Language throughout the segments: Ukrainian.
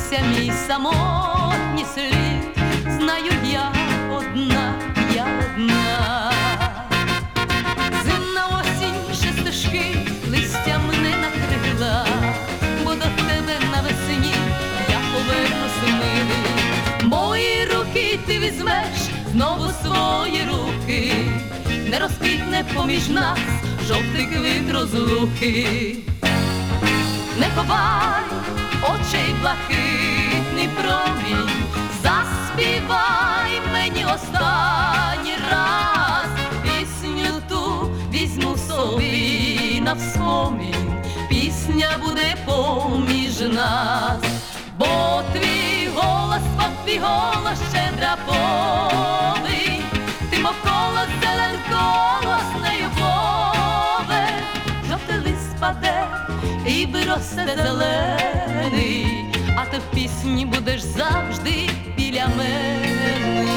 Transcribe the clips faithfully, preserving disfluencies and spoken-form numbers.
лишився мій самотній слід, знаю я одна, я одна. Зимна осінь ще стежки листям не накрила, бо до тебе навесні я повернусь, милий. Мої руки ти візьмеш знову свої руки, не розквітне поміж нас жовтий квіт розлуки. Не ховай очей блакитний промінь, заспівай мені останній раз. Пісню ту візьму собі на вспомін, пісня буде поміж нас. Бо твій голос, бо твій голос щедра повінь, ти мов колос, зелен колос нелюбове. Жовтий лист паде і виросте зелений, а ти в пісні будеш завжди біля мене.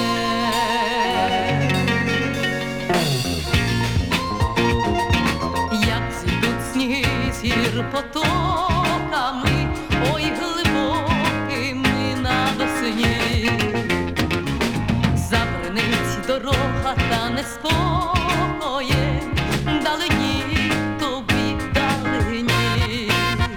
Як зійдуть сніги з гір потоками, ой, глибокими навесні, забринить дорога та неспокоє, далині тобі, далині.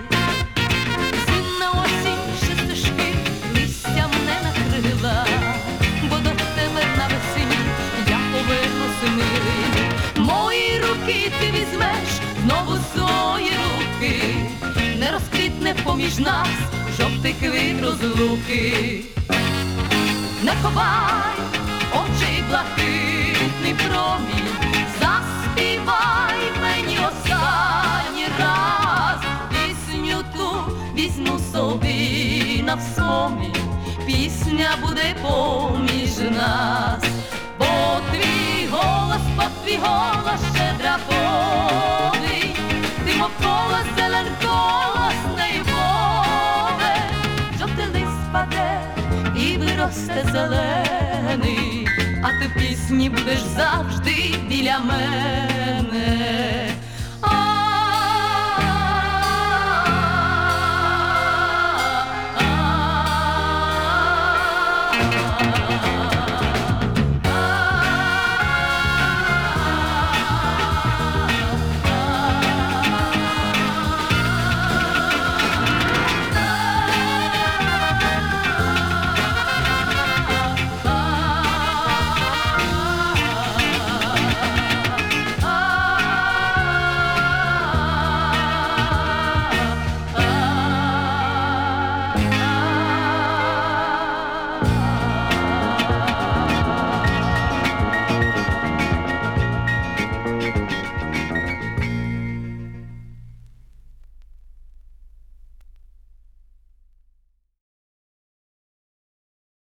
Зимна осінь ще стежки листям не накрила, бо до тебе навесні я повернусь, милий. Мої руки ти візьмеш знову свої руки, не розквітне поміж нас жовтий квіт розлуки. Не ховай очей блакитний промінь, заспівай мені останній раз. Пісню ту візьму собі на вспомін, пісня буде поміж нас. Бо твій голос, бо твій голос щедра повінь, ти мов колос, зелен колос нелюбове. Жовтий лист паде і виросте зелений, а ти в пісні будеш завжди біля мене.